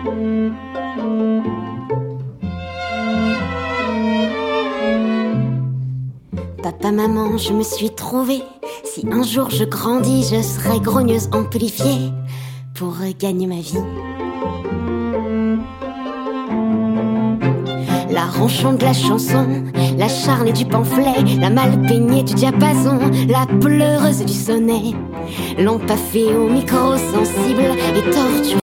Papa, maman, je me suis trouvée. Si un jour je grandis, je serai grogneuse amplifiée pour gagner ma vie. La ronchon de la chanson, la charnée du pamphlet, la mal peignée du diapason, la pleureuse du sonnet, l'ont pas fait au micro sensible et torturé.